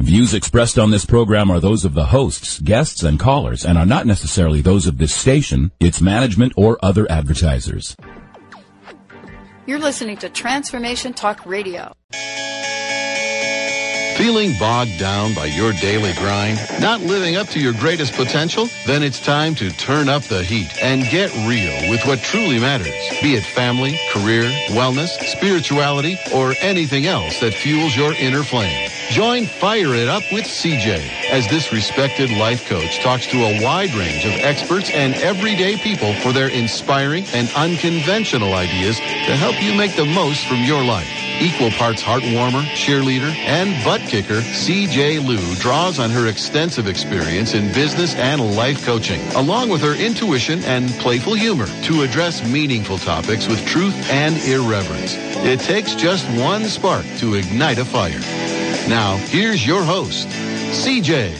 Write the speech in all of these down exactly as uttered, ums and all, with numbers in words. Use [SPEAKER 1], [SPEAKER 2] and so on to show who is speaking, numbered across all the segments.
[SPEAKER 1] Views expressed on this program are those of the hosts, guests, and callers, and are not necessarily those of this station, its management, or other advertisers.
[SPEAKER 2] You're listening to Transformation Talk Radio.
[SPEAKER 3] Feeling bogged down by your daily grind? Not living up to your greatest potential? Then it's time to turn up the heat and get real with what truly matters. Be it family, career, wellness, spirituality, or anything else that fuels your inner flame. Join Fire It Up with C J as this respected life coach talks to a wide range of experts and everyday people for their inspiring and unconventional ideas to help you make the most from your life. Equal parts heartwarmer, cheerleader, and butt kicker, C J Liu draws on her extensive experience in business and life coaching, along with her intuition and playful humor, to address meaningful topics with truth and irreverence. It takes just one spark to ignite a fire. Now, here's your host, C J.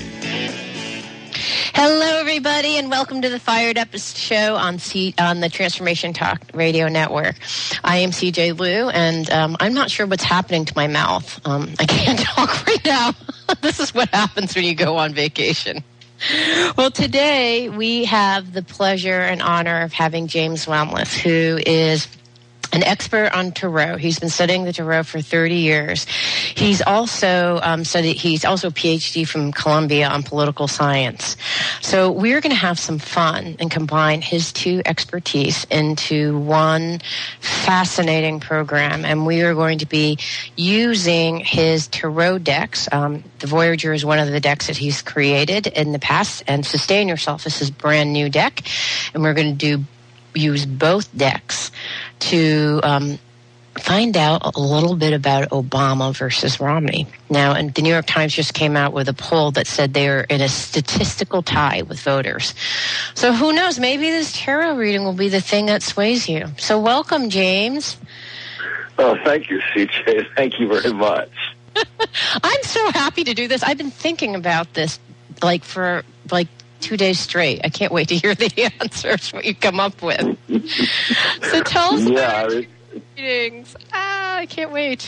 [SPEAKER 4] Hello, everybody, and welcome to the Fired Up show on C- on the Transformation Talk Radio Network. I am C J Liu, and um, I'm not sure what's happening to my mouth. Um, I can't talk right now. This is what happens when you go on vacation. Well, today we have the pleasure and honor of having James Wellness, who is an expert on Tarot. He's been studying the Tarot for thirty years. He's also um, studied. He's also a P H D from Columbia on political science. So we're going to have some fun and combine his two expertise into one fascinating program. And we are going to be using his Tarot decks. Um, the Voyager is one of the decks that he's created in the past, and Sustain Yourself is his brand new deck. And we're going to do use both decks to um, find out a little bit about Obama versus Romney. Now, and the New York Times just came out with a poll that said they're in a statistical tie with voters. So who knows? Maybe this tarot reading will be the thing that sways you. So welcome, James.
[SPEAKER 5] Oh, thank you, C J. Thank you very much.
[SPEAKER 4] I'm so happy to do this. I've been thinking about this like for like two days straight. I can't wait to hear the answers, what you come up with. So tell us
[SPEAKER 5] yeah,
[SPEAKER 4] about
[SPEAKER 5] it,
[SPEAKER 4] your readings. Ah, I can't wait.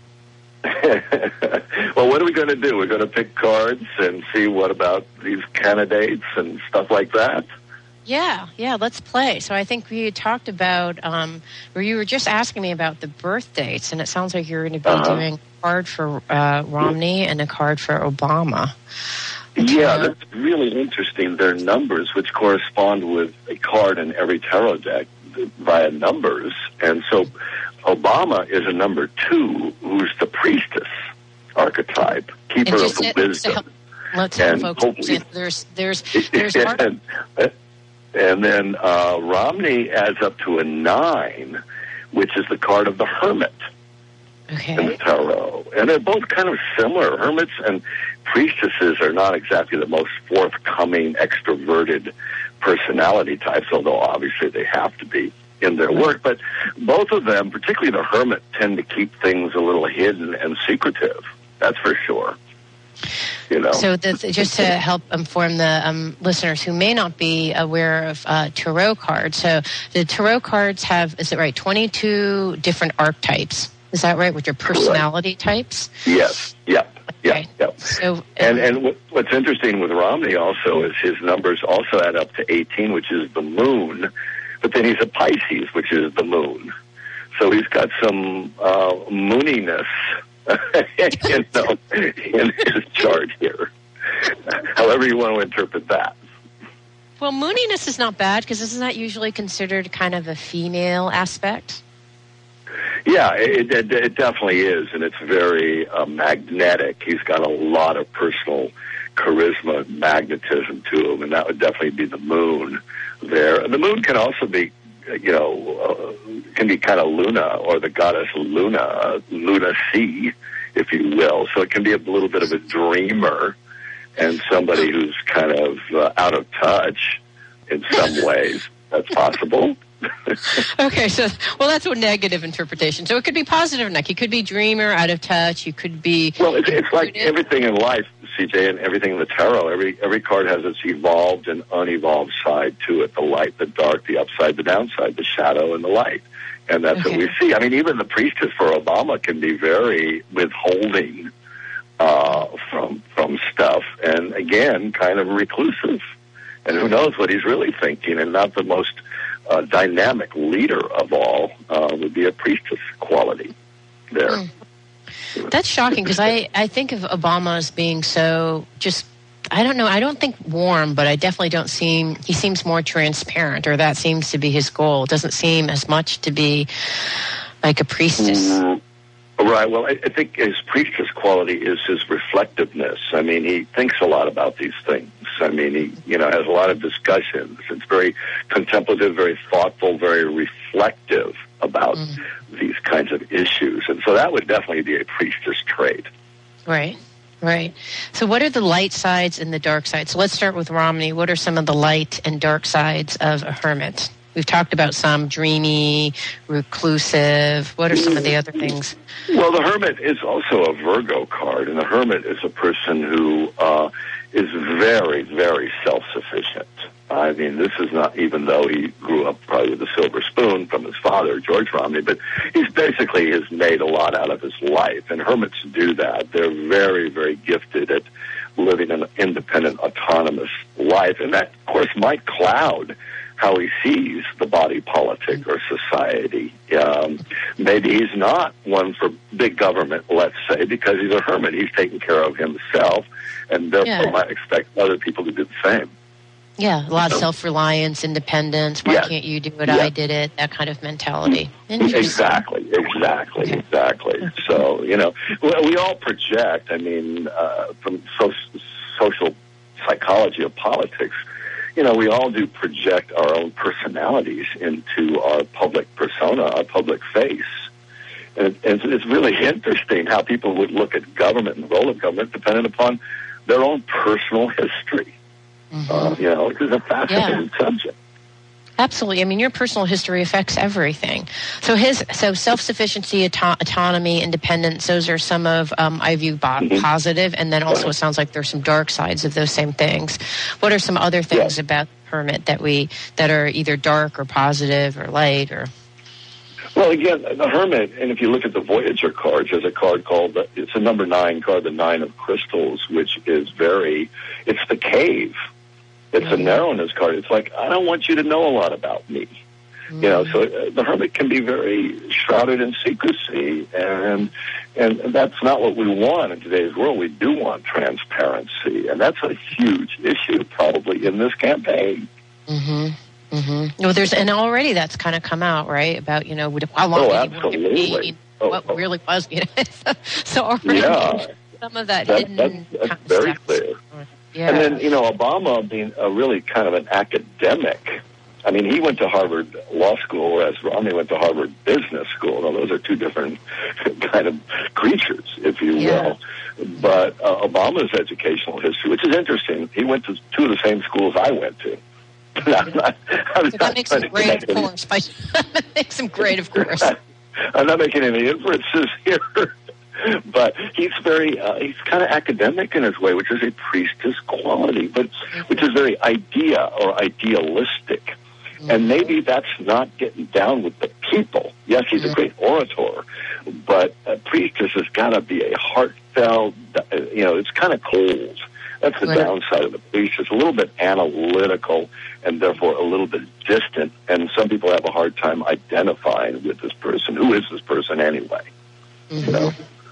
[SPEAKER 5] Well, what are we going to do? We're going to pick cards and see what about these candidates and stuff like that?
[SPEAKER 4] Yeah, yeah, let's play. So I think we had talked about, um, where you were just asking me about the birth dates, and it sounds like you're going to be uh-huh. doing a card for uh, Romney and a card for Obama.
[SPEAKER 5] Yeah, that's really interesting. Their numbers, which correspond with a card in every tarot deck via numbers. And so Obama is a number two, who's the priestess archetype, keeper of the
[SPEAKER 4] to,
[SPEAKER 5] wisdom.
[SPEAKER 4] To help, let's help folks understand. There's, there's, there's
[SPEAKER 5] and, and then uh, Romney adds up to a nine, which is the card of the hermit.
[SPEAKER 4] Okay.
[SPEAKER 5] In the tarot. And they're both kind of similar. Hermits and priestesses are not exactly the most forthcoming, extroverted personality types, although obviously they have to be in their work. But both of them, particularly the hermit, tend to keep things a little hidden and secretive. That's for sure. You know.
[SPEAKER 4] So the, just to help inform the um, listeners who may not be aware of uh, tarot cards, so the tarot cards have, is it right, twenty-two different archetypes. Is that right, with your personality types?
[SPEAKER 5] Yes. Yep.
[SPEAKER 4] Okay.
[SPEAKER 5] Yep. Yep.
[SPEAKER 4] So, um,
[SPEAKER 5] and and what, what's interesting with Romney also is his numbers also add up to eighteen, which is the moon. But then he's a Pisces, which is the moon. So he's got some uh, mooniness, you know, in his chart here. However you want to interpret that.
[SPEAKER 4] Well, mooniness is not bad because isn't that usually considered kind of a female aspect?
[SPEAKER 5] Yeah, it, it, it definitely is, and it's very uh, magnetic. He's got a lot of personal charisma, magnetism to him, and that would definitely be the moon there. And the moon can also be, you know, uh, can be kind of Luna, or the goddess Luna, uh, Luna C, if you will. So it can be a little bit of a dreamer and somebody who's kind of uh, out of touch in some ways. That's possible.
[SPEAKER 4] Okay, so, well, that's a negative interpretation. So it could be positive or negative. You could be dreamer, out of touch. You could be...
[SPEAKER 5] Well, it's, it's like everything in life, C J, and everything in the tarot. Every every card has its evolved and unevolved side to it. The light, the dark, the upside, the downside, the shadow, and the light. And that's okay. What we see. I mean, even the priestess for Obama can be very withholding uh, from stuff, and again, kind of reclusive. And who knows what he's really thinking, and not the most uh, dynamic leader of all uh, would be a priestess quality there.
[SPEAKER 4] Mm. That's shocking, because I, I think of Obama as being so just, I don't know, I don't think warm, but I definitely don't seem, he seems more transparent, or that seems to be his goal. It doesn't seem as much to be like a priestess.
[SPEAKER 5] Mm. Right. Well, I, I think his priestess quality is his reflectiveness. I mean, he thinks a lot about these things. I mean, he, you know, has a lot of discussions. It's very contemplative, very thoughtful, very reflective about mm. these kinds of issues. And so that would definitely be a priestess trait.
[SPEAKER 4] Right. Right. So what are the light sides and the dark sides? So let's start with Romney. What are some of the light and dark sides of a hermit? We've talked about some dreamy, reclusive. What are some of the other things?
[SPEAKER 5] Well, the hermit is also a Virgo card, and the hermit is a person who uh, is very, very self-sufficient. I mean, this is not, even though he grew up probably with a silver spoon from his father, George Romney, but he's basically has made a lot out of his life, and hermits do that. They're very, very gifted at living an independent, autonomous life, and that, of course, might cloud how he sees the body politic or society. Um, maybe he's not one for big government, let's say, because he's a hermit. He's taking care of himself, and therefore
[SPEAKER 4] yeah.
[SPEAKER 5] might expect other people to do the same.
[SPEAKER 4] Yeah, a lot of self-reliance, independence. Why
[SPEAKER 5] yes.
[SPEAKER 4] can't you do it?
[SPEAKER 5] Yes.
[SPEAKER 4] I did it. That kind of mentality.
[SPEAKER 5] Exactly, exactly,
[SPEAKER 4] okay.
[SPEAKER 5] exactly. So, you know, we all project, I mean, uh, from so- social psychology of politics, you know, we all do project our own personalities into our public persona, our public face. And it's really interesting how people would look at government and the role of government dependent upon their own personal history. Mm-hmm. Uh, you know, which is a fascinating yeah. subject.
[SPEAKER 4] Absolutely. I mean, your personal history affects everything. So his, so self-sufficiency, auto- autonomy, independence, those are some of, um, I view bo- mm-hmm. positive, and then also it sounds like there's some dark sides of those same things. What are some other things yeah. about the hermit that we, that are either dark or positive or light or?
[SPEAKER 5] Well, again, the hermit, and if you look at the Voyager cards, there's a card called, it's a number nine card, the Nine of Crystals, which is very, it's the cave. It's a narrowness card. It's like, I don't want you to know a lot about me. Mm-hmm. You know, so uh, the hermit can be very shrouded in secrecy, and and that's not what we want in today's world. We do want transparency, and that's a huge issue probably in this campaign.
[SPEAKER 4] Mm-hmm. Mm-hmm. Well, there's, and already that's kind of come out, right, about, you know, how long
[SPEAKER 5] oh,
[SPEAKER 4] did you want to be,
[SPEAKER 5] oh,
[SPEAKER 4] what
[SPEAKER 5] oh.
[SPEAKER 4] really was, you know, so already
[SPEAKER 5] yeah.
[SPEAKER 4] some of that,
[SPEAKER 5] that
[SPEAKER 4] hidden
[SPEAKER 5] that's, that's very
[SPEAKER 4] steps.
[SPEAKER 5] clear.
[SPEAKER 4] Yeah.
[SPEAKER 5] And then, you know, Obama being a really kind of an academic. I mean, he went to Harvard Law School, whereas Romney went to Harvard Business School. Now, those are two different kind of creatures, if you
[SPEAKER 4] yeah.
[SPEAKER 5] will. But uh, Obama's educational history, which is interesting, he went to two of the same schools I went to. I'm not, I'm
[SPEAKER 4] so
[SPEAKER 5] not
[SPEAKER 4] that makes him great, of course. That makes him great, of course.
[SPEAKER 5] I'm not making any inferences here. But he's very, uh, he's kind of academic in his way, which is a priestess quality, but which is very idea or idealistic. Mm-hmm. And maybe that's not getting down with the people. Yes, he's mm-hmm. a great orator, but a priestess has got to be a heartfelt, you know, it's kind of cold. That's the right. downside of the priestess, a little bit analytical and therefore a little bit distant. And some people have a hard time identifying with this person. Who is this person anyway? Mm-hmm. You know?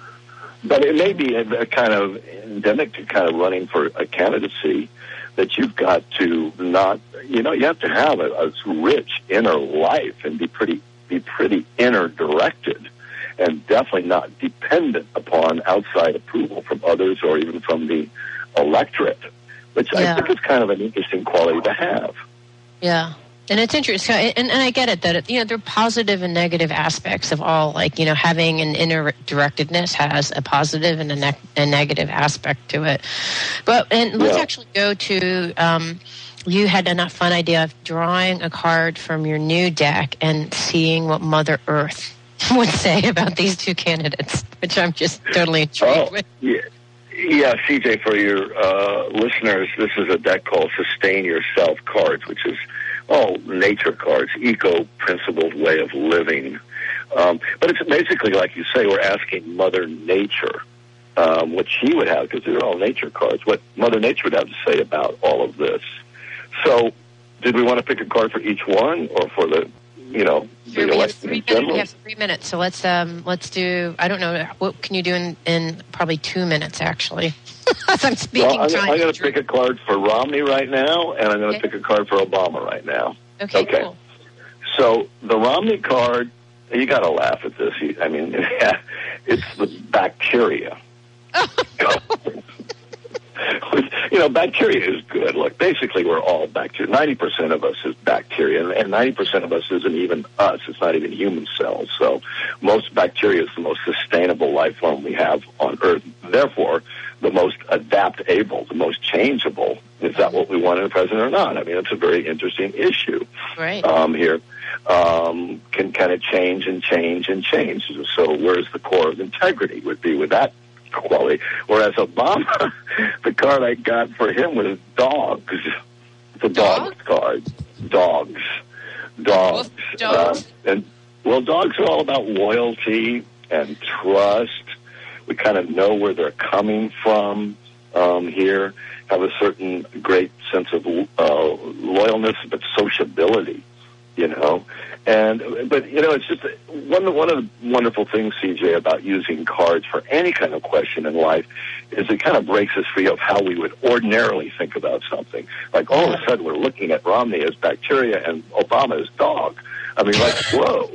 [SPEAKER 5] But it may be a, a kind of endemic to kind of running for a candidacy that you've got to not, you know, you have to have a, a rich inner life and be pretty, be pretty inner directed and definitely not dependent upon outside approval from others or even from the electorate, which
[SPEAKER 4] yeah.
[SPEAKER 5] I think is kind of an interesting quality to have.
[SPEAKER 4] Yeah. And it's interesting, and, and I get it that, it, you know, there are positive and negative aspects of all, like, you know, having an inner directedness has a positive and a, ne- a negative aspect to it. But, and let's
[SPEAKER 5] yeah.
[SPEAKER 4] actually go to, um, you had a fun idea of drawing a card from your new deck and seeing what Mother Earth would say about these two candidates, which I'm just totally intrigued
[SPEAKER 5] oh,
[SPEAKER 4] with.
[SPEAKER 5] Yeah. Yeah, C J, for your uh, listeners, this is a deck called Sustain Yourself cards, which is all nature cards, eco-principled way of living. Um, but it's basically, like you say, we're asking Mother Nature um, what she would have, because they're all nature cards, what Mother Nature would have to say about all of this. So, did we want to pick a card for each one, or for the, you know,
[SPEAKER 4] Sure,
[SPEAKER 5] the
[SPEAKER 4] we, have
[SPEAKER 5] election
[SPEAKER 4] three
[SPEAKER 5] in
[SPEAKER 4] minutes,
[SPEAKER 5] general?
[SPEAKER 4] we have three minutes, so let's um, let's do. I don't know what can you do in, in probably two minutes actually. As I'm speaking,
[SPEAKER 5] Well, I'm,
[SPEAKER 4] trying
[SPEAKER 5] I'm going to
[SPEAKER 4] drink.
[SPEAKER 5] pick a card for Romney right now, and I'm going to
[SPEAKER 4] Okay.
[SPEAKER 5] pick a card for Obama right now.
[SPEAKER 4] Okay,
[SPEAKER 5] okay.
[SPEAKER 4] cool.
[SPEAKER 5] So the Romney card, you got to laugh at this. You- I mean, it's the bacteria. You know, bacteria is good. Look, basically, we're all bacteria. ninety percent of us is bacteria, and ninety percent of us isn't even us. It's not even human cells. So most bacteria is the most sustainable life form we have on Earth. Therefore, the most adaptable, the most changeable. Is that what we want in a president or not? I mean, it's a very interesting issue
[SPEAKER 4] Right.
[SPEAKER 5] um, here. Um, can kind of change and change and change. So where's the core of integrity would be with that quality? Whereas Obama, the card I got for him was dogs. The dogs card. Dogs. Dogs.
[SPEAKER 4] Well, dogs.
[SPEAKER 5] Uh, and, well, dogs are all about loyalty and trust. We kind of know where they're coming from um, here, have a certain great sense of uh, loyalness, but sociability. You know, and but you know, it's just one one of the wonderful things, C J, about using cards for any kind of question in life is it kind of breaks us free of how we would ordinarily think about something. Like all of a sudden, we're looking at Romney as bacteria and Obama as dog. I mean, like, whoa.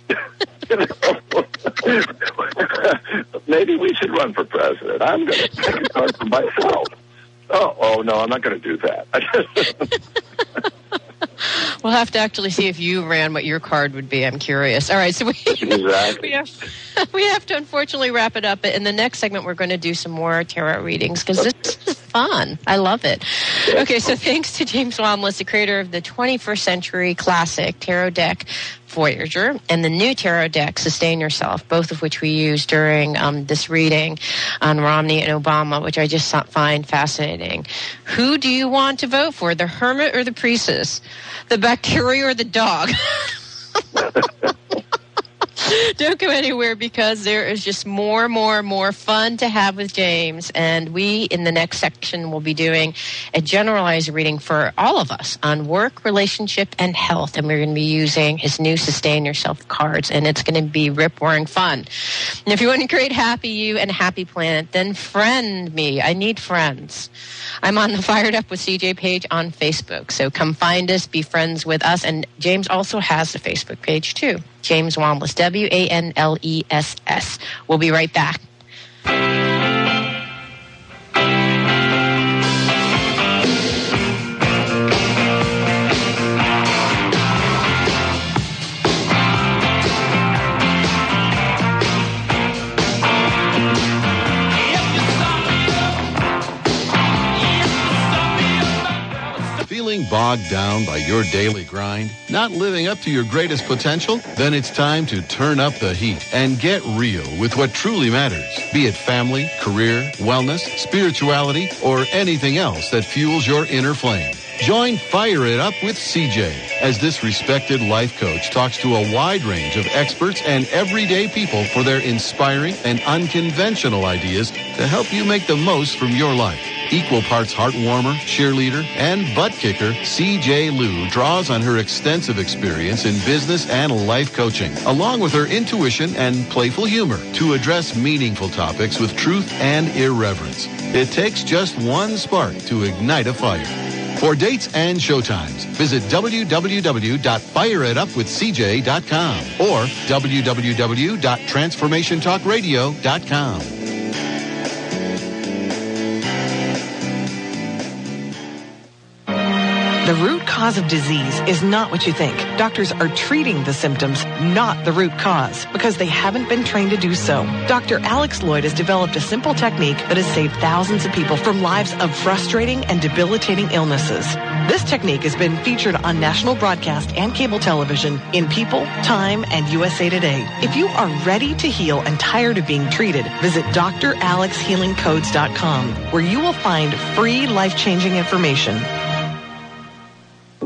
[SPEAKER 5] You know? Maybe we should run for president. I'm going to pick a card for myself. Oh, oh no, I'm not going to do that.
[SPEAKER 4] We'll have to actually see if you ran what your card would be. I'm curious. All right, so we
[SPEAKER 5] Exactly.
[SPEAKER 4] we have we have to unfortunately wrap it up. In the next segment, we're going to do some more tarot readings because this is fun. I love it. Okay, so thanks to James Wamlis, the creator of the twenty-first century classic tarot deck Voyager and the new tarot deck Sustain Yourself, both of which we used during um, this reading on Romney and Obama, which I just find fascinating. Who do you want to vote for, the hermit or the priestess, the bacteria or the dog? Don't go anywhere because there is just more, more, more fun to have with James. And we, in the next section, will be doing a generalized reading for all of us on work, relationship, and health. And we're going to be using his new Sustain Yourself cards. And it's going to be rip-roaring fun. And if you want to create Happy You and Happy Planet, then friend me. I need friends. I'm on the Fired Up with C J page on Facebook. So come find us, be friends with us. And James also has a Facebook page, too. James Wamlis, W A N L E S S. We'll be right back.
[SPEAKER 3] Feeling bogged down by your daily grind? Not living up to your greatest potential? Then it's time to turn up the heat and get real with what truly matters. Be it family, career, wellness, spirituality, or anything else that fuels your inner flame. Join Fire It Up with C J as this respected life coach talks to a wide range of experts and everyday people for their inspiring and unconventional ideas to help you make the most from your life. Equal parts heartwarmer, cheerleader, and butt kicker, C J Liu draws on her extensive experience in business and life coaching, along with her intuition and playful humor, to address meaningful topics with truth and irreverence. It takes just one spark to ignite a fire. For dates and showtimes, visit w w w dot fire it up with c j dot com or w w w dot transformation talk radio dot com.
[SPEAKER 6] The root cause of disease is not what you think. Doctors are treating the symptoms, not the root cause, because they haven't been trained to do so. Doctor Alex Lloyd has developed a simple technique that has saved thousands of people from lives of frustrating and debilitating illnesses. This technique has been featured on national broadcast and cable television in People, Time, and U S A Today. If you are ready to heal and tired of being treated, visit d r alex healing codes dot com, where you will find free life-changing information.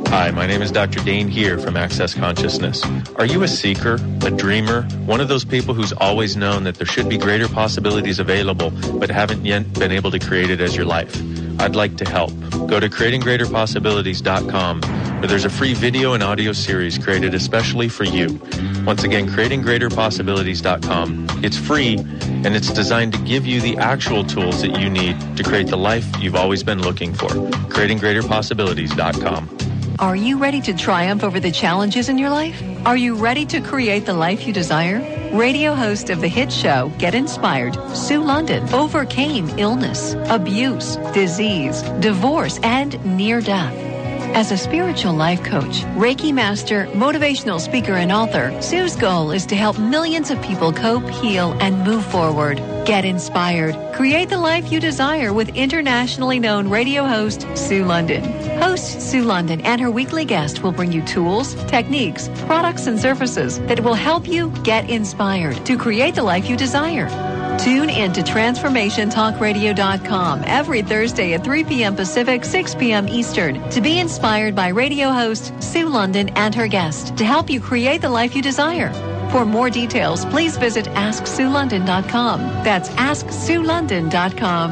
[SPEAKER 7] Hi, my name is Doctor Dane here from Access Consciousness. Are you a seeker, a dreamer, one of those people who's always known that there should be greater possibilities available but haven't yet been able to create it as your life? I'd like to help. Go to creating greater possibilities dot com, where there's a free video and audio series created especially for you. Once again, creating greater possibilities dot com. It's free, and it's designed to give you the actual tools that you need to create the life you've always been looking for. creating greater possibilities dot com.
[SPEAKER 8] Are you ready to triumph over the challenges in your life? Are you ready to create the life you desire? Radio host of the hit show Get Inspired, Sue London, overcame illness, abuse, disease, divorce, and near death. As a spiritual life coach, Reiki master, motivational speaker, and author, Sue's goal is to help millions of people cope, heal, and move forward. Get inspired. Create the life you desire with internationally known radio host Sue London. Host Sue London and her weekly guest will bring you tools, techniques, products, and services that will help you get inspired to create the life you desire. Tune in to transformation talk radio dot com every Thursday at three p.m. Pacific, six p.m. Eastern to be inspired by radio host Sue London and her guest to help you create the life you desire. For more details, please visit ask sue london dot com. That's ask sue london dot com.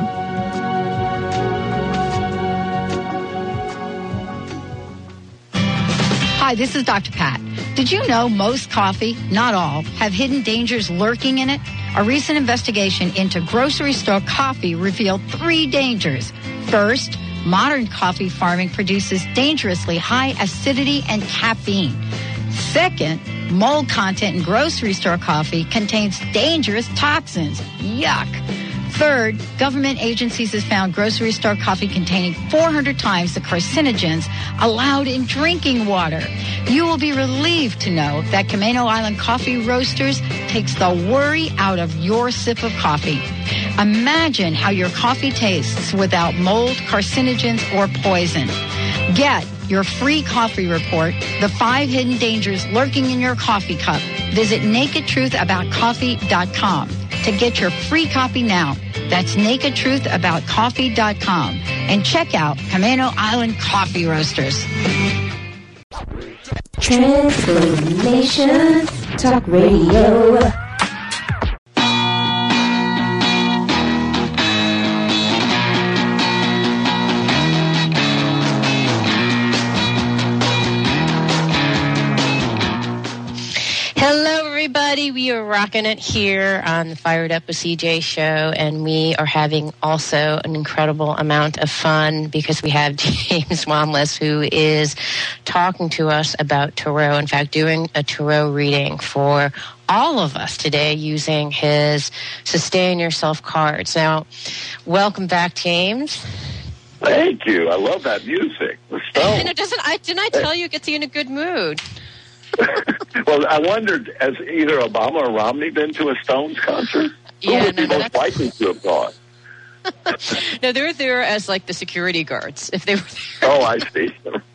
[SPEAKER 2] Hi, this is Doctor Pat. Did you know most coffee, not all, have hidden dangers lurking in it? A recent investigation into grocery store coffee revealed three dangers. First, modern coffee farming produces dangerously high acidity and caffeine. Second, mold content in grocery store coffee contains dangerous toxins. Yuck. Third, government agencies have found grocery store coffee containing four hundred times the carcinogens allowed in drinking water. You will be relieved to know that Camino Island Coffee Roasters takes the worry out of your sip of coffee. Imagine how your coffee tastes without mold, carcinogens, or poison. Get your free coffee report, The Five Hidden Dangers Lurking in Your Coffee Cup. Visit naked truth about coffee dot com to get your free copy now. That's naked truth about coffee dot com. And check out Camino Island Coffee Roasters.
[SPEAKER 9] Transformation Talk Radio.
[SPEAKER 4] We are rocking it here on the Fired Up with C J show, and we are having also an incredible amount of fun because we have James Wamless, who is talking to us about tarot. In fact, doing a tarot reading for all of us today using his Sustain Yourself cards. Now, welcome back, James.
[SPEAKER 5] Thank you. I love that music. The Stones.
[SPEAKER 4] And it doesn't. I didn't I tell you it gets you in a good mood.
[SPEAKER 5] Well, I wondered, has either Obama or Romney been to a Stones concert?
[SPEAKER 4] Yeah,
[SPEAKER 5] Who would
[SPEAKER 4] no,
[SPEAKER 5] be
[SPEAKER 4] no,
[SPEAKER 5] most likely to have gone?
[SPEAKER 4] No, they're there as like the security guards. If they were there.
[SPEAKER 5] Oh, I see.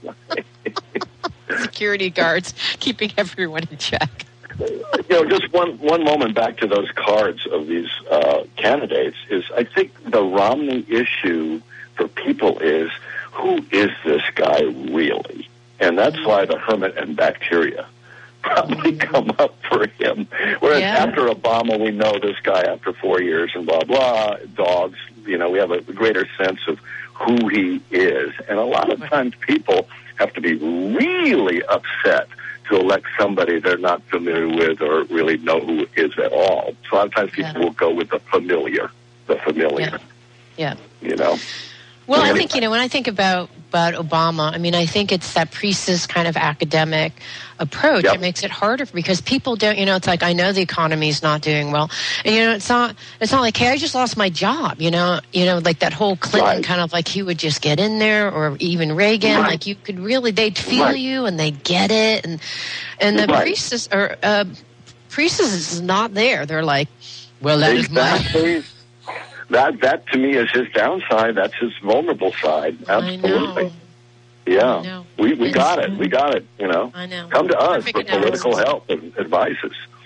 [SPEAKER 4] Security guards keeping everyone in check.
[SPEAKER 5] You know, just one one moment back to those cards of these uh, candidates is, I think the Romney issue for people is, who is this guy really? And that's why the hermit and bacteria probably come up for him. Whereas
[SPEAKER 4] yeah.
[SPEAKER 5] after Obama, we know this guy after four years and blah, blah, dogs, you know, we have a greater sense of who he is. And a lot of times people have to be really upset to elect somebody they're not familiar with or really know who is at all. So a lot of times people yeah. will go with the familiar, the familiar,
[SPEAKER 4] yeah. yeah.
[SPEAKER 5] you know.
[SPEAKER 4] Well, I think, you know, when I think about, about Obama, I mean, I think it's that priestess kind of academic approach. Yep. It makes it harder because people don't, you know, it's like, I know the economy's not doing well. And, you know, it's not, it's not like, hey, I just lost my job, you know, you know, like that whole Clinton right. kind of like he would just get in there, or even Reagan, right. like you could really, they'd feel right. you and they'd get it. And, and the right. priestess or, uh, priestess is not there. They're like, well, that
[SPEAKER 5] exactly.
[SPEAKER 4] is my...
[SPEAKER 5] That, that to me is his downside. That's his vulnerable side. Absolutely.
[SPEAKER 4] I know.
[SPEAKER 5] Yeah.
[SPEAKER 4] I know.
[SPEAKER 5] We we got it. We got it, you know.
[SPEAKER 4] I know.
[SPEAKER 5] Come to us
[SPEAKER 4] Perfect
[SPEAKER 5] for
[SPEAKER 4] analysis.
[SPEAKER 5] political help and advices.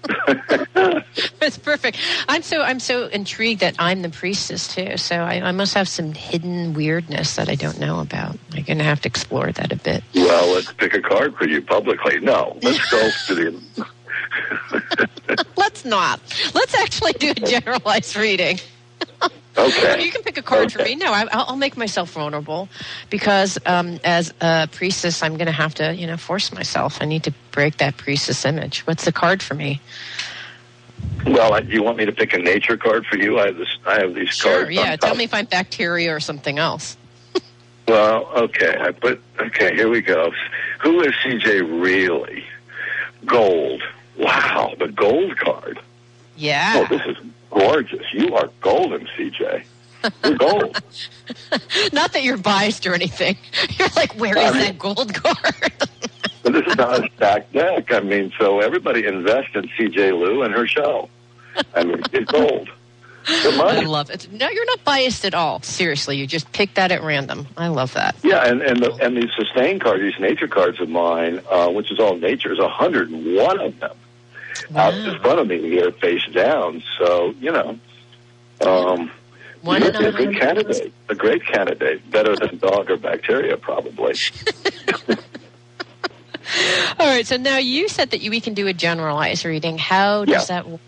[SPEAKER 4] That's perfect. I'm so I'm so intrigued that I'm the priestess too. So I, I must have some hidden weirdness that I don't know about. I'm going to have to explore that a bit.
[SPEAKER 5] Well, let's pick a card for you publicly. No, let's go to the.
[SPEAKER 4] Let's not. Let's actually do a generalized reading.
[SPEAKER 5] Okay.
[SPEAKER 4] You can pick a card
[SPEAKER 5] okay.
[SPEAKER 4] for me. No, I, I'll make myself vulnerable because um, as a priestess, I'm going to have to, you know, force myself. I need to break that priestess image. What's the card for me?
[SPEAKER 5] Well, do you want me to pick a nature card for you? I have this. I have these
[SPEAKER 4] sure,
[SPEAKER 5] cards.
[SPEAKER 4] Sure. Yeah. Tell me if I'm bacteria or something else.
[SPEAKER 5] Well, okay. I put. Okay. Here we go. Who is C J really? Gold. Wow, the gold card.
[SPEAKER 4] Yeah.
[SPEAKER 5] Oh, this is gorgeous. You are golden, C J. You're gold.
[SPEAKER 4] Not that you're biased or anything. You're like, where is I mean, that gold card?
[SPEAKER 5] But this is not a stacked deck. I mean, so everybody invest in C J Lou and her show. I mean, it's gold. Good money.
[SPEAKER 4] I love it. No, you're not biased at all. Seriously, you just picked that at random. I love that.
[SPEAKER 5] Yeah, and and, the, and these sustain cards, these nature cards of mine, uh, which is all nature, is one hundred one of them.
[SPEAKER 4] Wow.
[SPEAKER 5] Out in front of me here, face down. So, you know, um,
[SPEAKER 4] One
[SPEAKER 5] you're a good candidate, a great candidate, better than dog or bacteria, probably.
[SPEAKER 4] All right, so now you said that you, we can do a generalized reading. How does
[SPEAKER 5] yeah.
[SPEAKER 4] that work?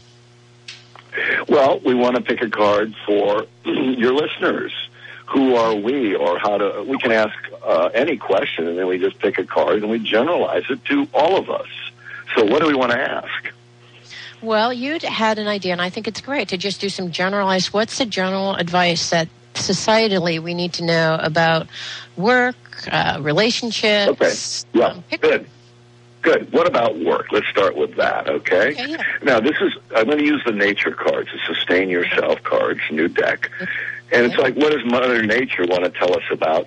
[SPEAKER 5] Well, we want to pick a card for your listeners. Who are we, or how to, we can ask uh, any question, and then we just pick a card, and we generalize it to all of us. So what do we want to ask?
[SPEAKER 4] Well, you'd had an idea, and I think it's great to just do some generalized. What's the general advice that societally we need to know about work, uh, relationships?
[SPEAKER 5] Okay, yeah,
[SPEAKER 4] um,
[SPEAKER 5] good. Good. What about work? Let's start with that, okay?
[SPEAKER 4] okay yeah.
[SPEAKER 5] Now, this is, I'm going to use the nature cards, the Sustain Yourself cards, new deck. And it's like, what does Mother Nature want to tell us about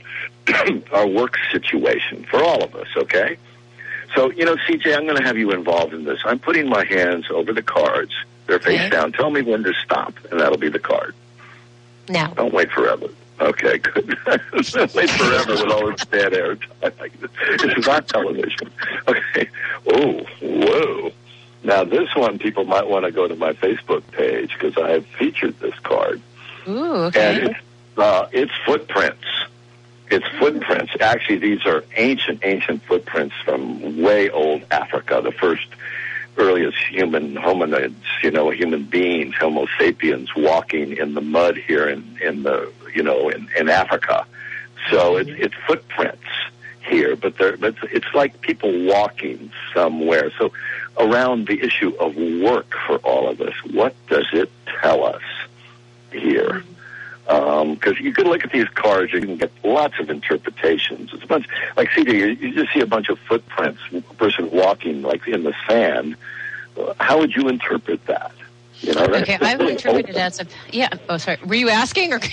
[SPEAKER 5] our work situation for all of us, okay? So, you know, C J, I'm going to have you involved in this. I'm putting my hands over the cards. They're face
[SPEAKER 4] okay.
[SPEAKER 5] down. Tell me when to stop, and that'll be the card.
[SPEAKER 4] Now.
[SPEAKER 5] Don't wait forever. Okay, good. Don't wait forever with all this bad air time. This is not television. Okay. Oh, whoa. Now, this one, people might want to go to my Facebook page because I have featured this card.
[SPEAKER 4] Ooh, okay.
[SPEAKER 5] And it's, uh, it's footprints. It's footprints. Actually, these are ancient, ancient footprints from way old Africa, the first earliest human hominids, you know, human beings, Homo sapiens, walking in the mud here in, in the, you know, in, in Africa. So it's, it's footprints here, but they're, but it's like people walking somewhere. So around the issue of work for all of us, what does it tell us here? Because um, you can look at these cards, you can get lots of interpretations. It's a bunch, like C J, you, you just see a bunch of footprints, a person walking like in the sand. How would you interpret that? You know,
[SPEAKER 4] okay, I would
[SPEAKER 5] really
[SPEAKER 4] interpret
[SPEAKER 5] open.
[SPEAKER 4] it as a yeah. Oh, sorry. Were you asking or?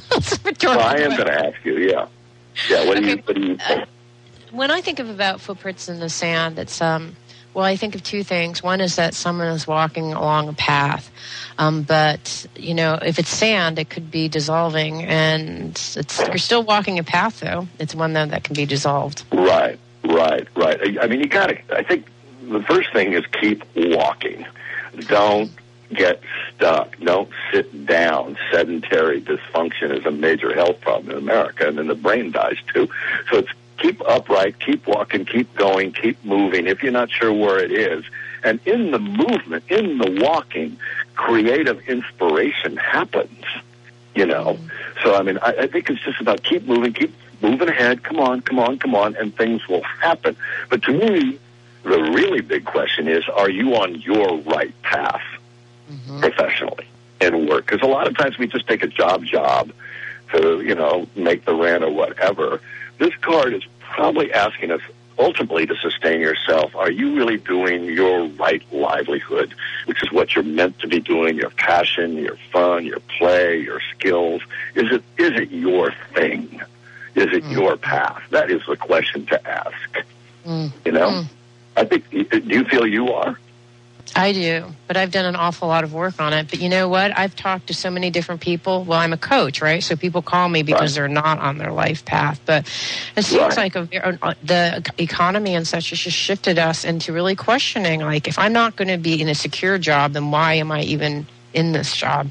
[SPEAKER 5] Well, I am going to ask you. Yeah, yeah. What do
[SPEAKER 4] okay.
[SPEAKER 5] you? What do you?
[SPEAKER 4] Uh, when I think of about footprints in the sand, it's um. Well, I think of two things. One is that someone is walking along a path, um, but you know, if it's sand, it could be dissolving, and it's you're still walking a path, though. It's one though that can be dissolved.
[SPEAKER 5] Right, right, right. I mean, you got to. I think the first thing is keep walking. Don't get stuck. Don't sit down. Sedentary dysfunction is a major health problem in America, and then the brain dies too. So it's keep upright, keep walking, keep going, keep moving if you're not sure where it is. And in the movement, in the walking, creative inspiration happens, you know. So, I mean, I, I think it's just about keep moving, keep moving ahead, come on, come on, come on, and things will happen. But to me, the really big question is, are you on your right path mm-hmm. professionally in work? Because a lot of times we just take a job job to, you know, make the rent or whatever. This card is probably asking us ultimately to sustain yourself. Are you really doing your right livelihood, which is what you're meant to be doing, your passion, your fun, your play, your skills? Is it is it your thing? Is it mm. your path? That is the question to ask. Mm. You know? Mm. I think, do you feel you are?
[SPEAKER 4] I do, but I've done an awful lot of work on it. But you know what? I've talked to so many different people. Well, I'm a coach, right? So people call me because right. they're not on their life path. But it seems right. like a, the economy and such has just shifted us into really questioning, like, if I'm not going to be in a secure job, then why am I even in this job?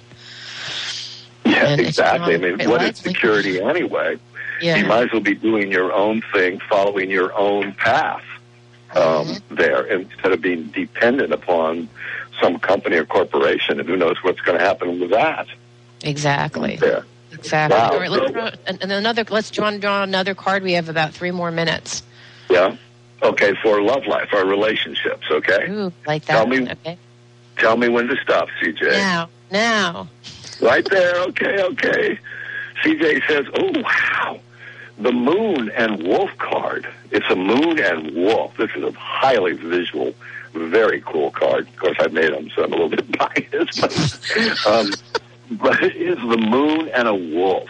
[SPEAKER 5] Yeah,
[SPEAKER 4] and
[SPEAKER 5] exactly. I mean, what is security anyway? Yeah. You might as well be doing your own thing, following your own path. Um, mm-hmm. there, instead of being dependent upon some company or corporation, and who knows what's going to happen with that.
[SPEAKER 4] Exactly.
[SPEAKER 5] There.
[SPEAKER 4] Exactly.
[SPEAKER 5] Wow.
[SPEAKER 4] All right, let's draw, and another. Let's draw, draw another card. We have about three more minutes.
[SPEAKER 5] Yeah. Okay. For love life, our relationships. Okay.
[SPEAKER 4] Ooh, like that.
[SPEAKER 5] Tell me.
[SPEAKER 4] Okay.
[SPEAKER 5] Tell me when to stop, C J.
[SPEAKER 4] Now. Now.
[SPEAKER 5] Right there. Okay. Okay. C J says, "Oh wow." The Moon and Wolf card. It's a moon and wolf. This is a highly visual, very cool card. Of course, I made them, so I'm a little bit biased. But, um, but it is the moon and a wolf.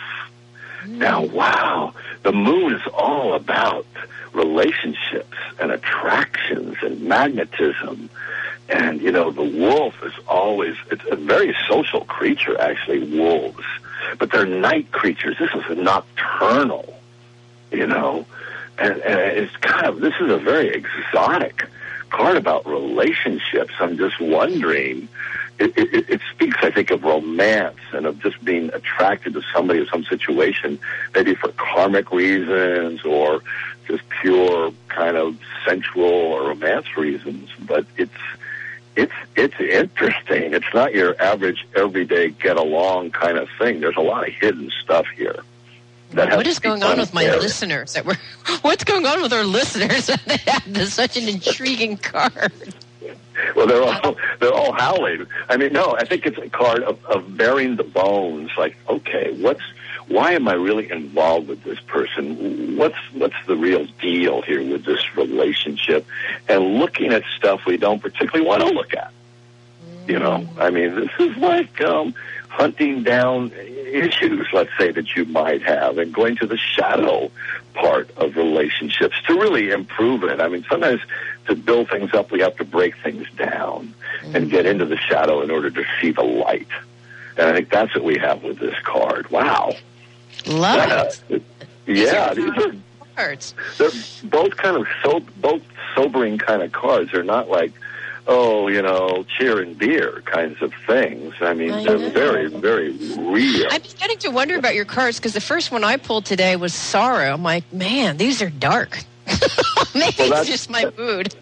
[SPEAKER 5] Now, wow, the moon is all about relationships and attractions and magnetism. And, you know, the wolf is always, it's a very social creature, actually, wolves. But they're night creatures. This is a nocturnal. You know, and, and it's kind of, this is a very exotic card about relationships. I'm just wondering, it, it, it speaks, I think, of romance and of just being attracted to somebody or some situation, maybe for karmic reasons or just pure kind of sensual or romance reasons. But it's, it's, it's interesting. It's not your average everyday get along kind of thing. There's a lot of hidden stuff here.
[SPEAKER 4] What is going on with my listeners? That we're, what's going on with our listeners? They have this, such an intriguing card.
[SPEAKER 5] Well, they're all they're all howling. I mean, no, I think it's a card of, of bearing the bones. Like, okay, what's why am I really involved with this person? What's what's the real deal here with this relationship? And looking at stuff we don't particularly want to look at. You know, I mean, this is like um, hunting down issues, let's say, that you might have and going to the shadow part of relationships to really improve it. I mean, sometimes to build things up, we have to break things down mm-hmm. and get into the shadow in order to see the light. And I think that's what we have with this card. Wow.
[SPEAKER 4] Love
[SPEAKER 5] yeah.
[SPEAKER 4] it.
[SPEAKER 5] Yeah, these are
[SPEAKER 4] cards.
[SPEAKER 5] They're both kind of so, both sobering kind of cards. They're not like, oh, you know, cheer and beer kinds of things. I mean, I they're know. very, very real.
[SPEAKER 4] I'm beginning to wonder about your cards because the first one I pulled today was sorrow. I'm like, man, these are dark. Maybe well, it's just my mood.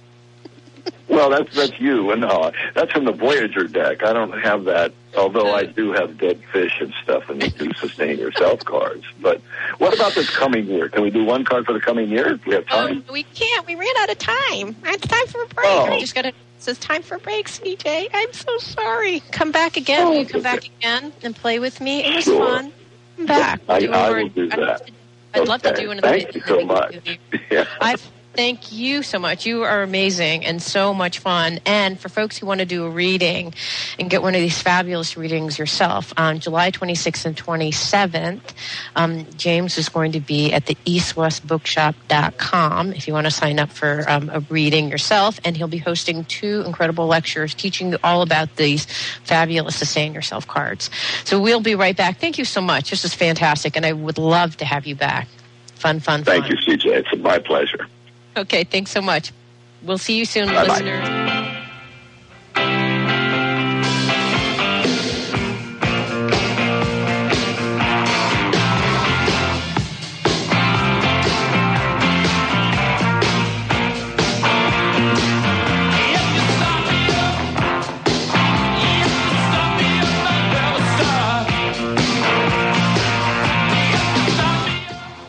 [SPEAKER 5] Well, that's that's you. And no, that's from the Voyager deck. I don't have that, although I do have dead fish and stuff and do sustain yourself cards. But what about this coming year? Can we do one card for the coming year? Do we have time?
[SPEAKER 4] Um, we can't. We ran out of time. It's time for a break.
[SPEAKER 5] Oh.
[SPEAKER 4] I just got to... It says time for a break, C J. I'm so sorry. Come back again. Oh, will you come okay. back again and play with me? It was
[SPEAKER 5] sure.
[SPEAKER 4] fun. Come back.
[SPEAKER 5] I,
[SPEAKER 4] do
[SPEAKER 5] I
[SPEAKER 4] over,
[SPEAKER 5] will do
[SPEAKER 4] I'd
[SPEAKER 5] that.
[SPEAKER 4] Love to, I'd
[SPEAKER 5] okay.
[SPEAKER 4] love to do another.
[SPEAKER 5] Thank you so much. Yeah.
[SPEAKER 4] I've Thank you so much. You are amazing and so much fun. And for folks who want to do a reading and get one of these fabulous readings yourself, on July twenty-sixth and twenty-seventh, um, James is going to be at the east west bookshop dot com if you want to sign up for um, a reading yourself. And he'll be hosting two incredible lectures teaching you all about these fabulous Sustain Yourself cards. So we'll be right back. Thank you so much. This is fantastic. And I would love to have you back. Fun, fun, fun.
[SPEAKER 5] Thank you, C J. It's my pleasure.
[SPEAKER 4] Okay, thanks so much. We'll see you soon,
[SPEAKER 5] Bye-bye.
[SPEAKER 4] listeners.